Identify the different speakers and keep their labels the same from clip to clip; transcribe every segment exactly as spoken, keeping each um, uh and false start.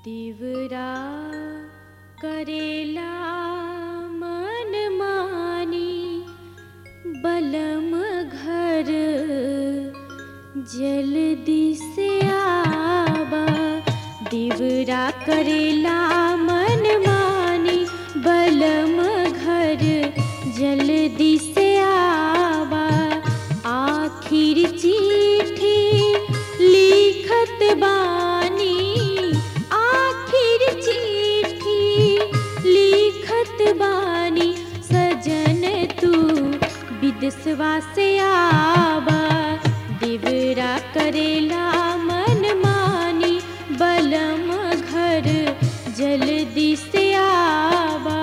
Speaker 1: तिवरा करेला मन मानी, बलम घर जल्दी से आबा। दिवरा करेला मन मानी, बलम घर जल्दी से आबा। आखिर चिट्ठी लिखत बानी, आखिर चिट्ठी लिखत बानी। सजन तू विदेशवा से आबा। दिवरा करेला मन मानी, बलम घर जल्दी से आबा।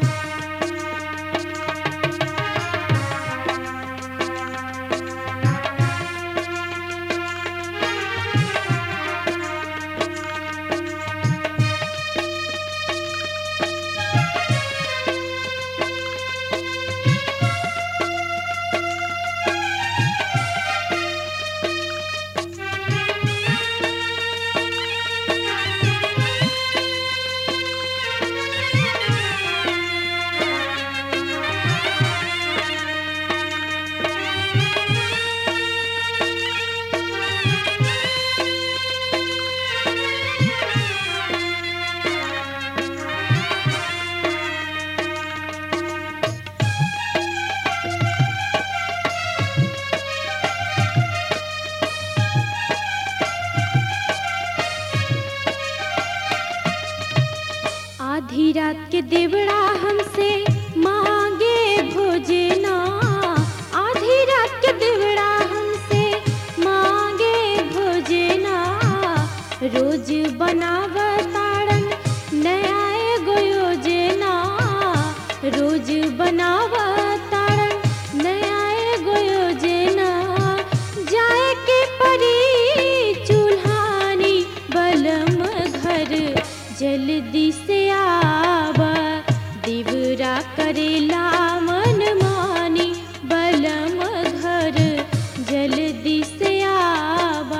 Speaker 1: आधी रात के देवड़ा हमसे मांगे भोजना। आधी रात के देवड़ा हमसे मांगे भोजना। रोज बनावताड़न नया एगो योजना। रोज बनावताड़न नया एगो योजना। जाए के परी चूल्हानी, बलम घर जल्दी से आबा। दिवरा करेला मन मानी, बलम घर जल्दी से आबा।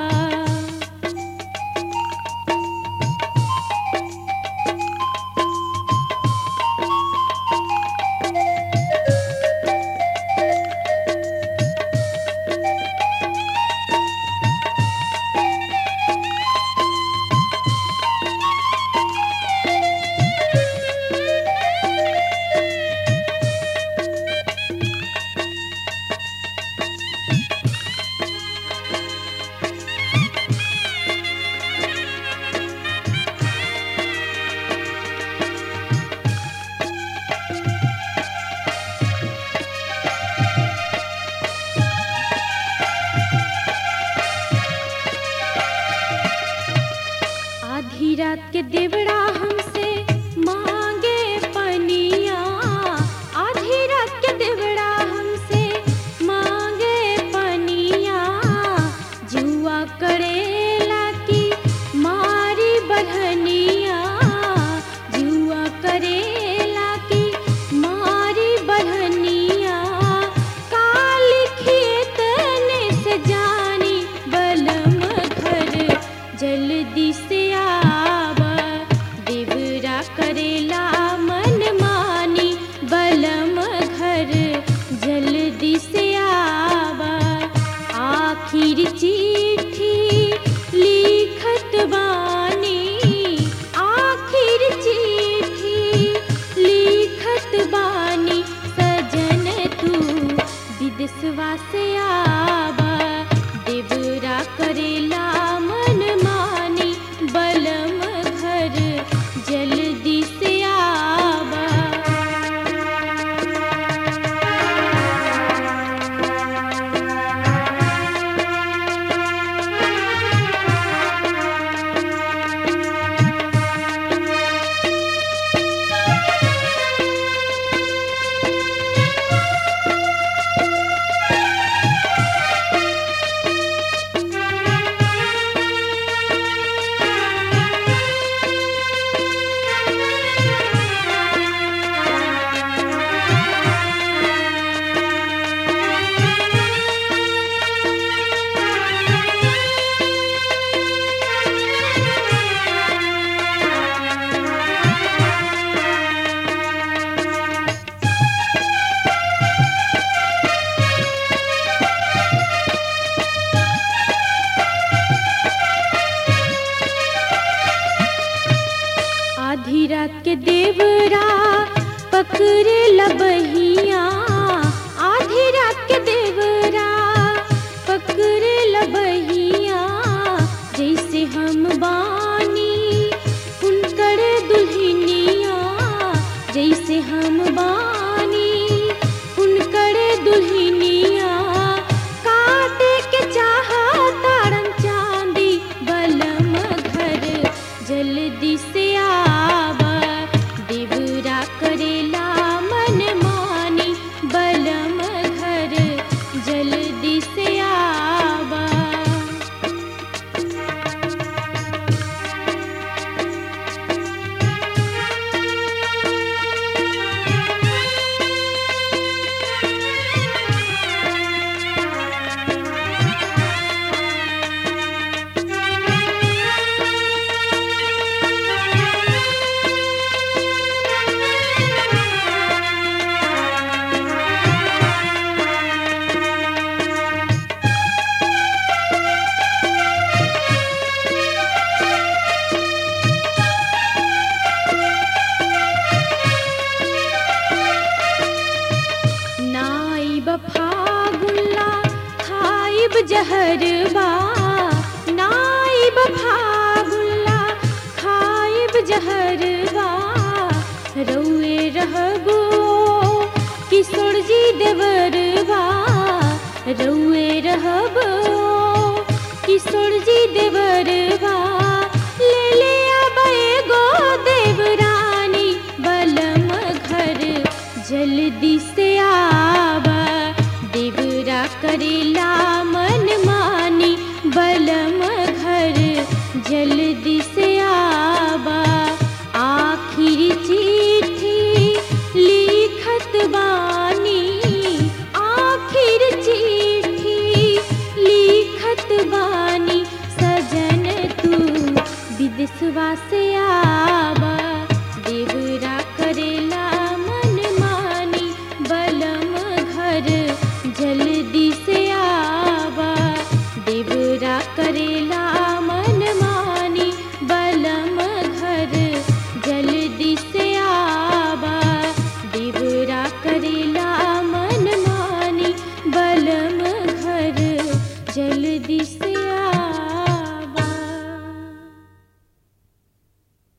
Speaker 1: आधी रात के देवड़ा हमसे मांगे पनिया। आधी रात के देवड़ा हमसे मांगे पनिया। जुआ करेला की मारी बढ़निया। जुआ करेला की मारी बढ़निया। काली खेत ने से जानी, बलम घर जल्दी से आबा। लबहिया आधी रात के देवरा पकड़े लबहिया जैसे हम बानी उनकर दुल्हनिया जैसे हम बानी उनकर दुल्हनिया काटे के चाहा तारन चांदी बलम घर जल्दी से आवा देवरा करेला मन मानी बलम घर जल्दी से आवा। नाइब फागुल्ला खाइब जहरबा नाइब फागुल्ला खाइब जहरबा रउए रहबो किशोर जी देवरबा रउए रहबो किशोर जी देवरबा ले ले आबा एगो देवरानी बलम घर जल्दी से आवा देवरा करेला मन मानी बलम घर जल्दी से आवा। आखिर चिट्ठी लिखत बानी आखिर चिट्ठी लिखत बानी सजन तू विदेशवा से आवा देवरा करेला मन मानी बलम घर जल्दी से आवा देवरा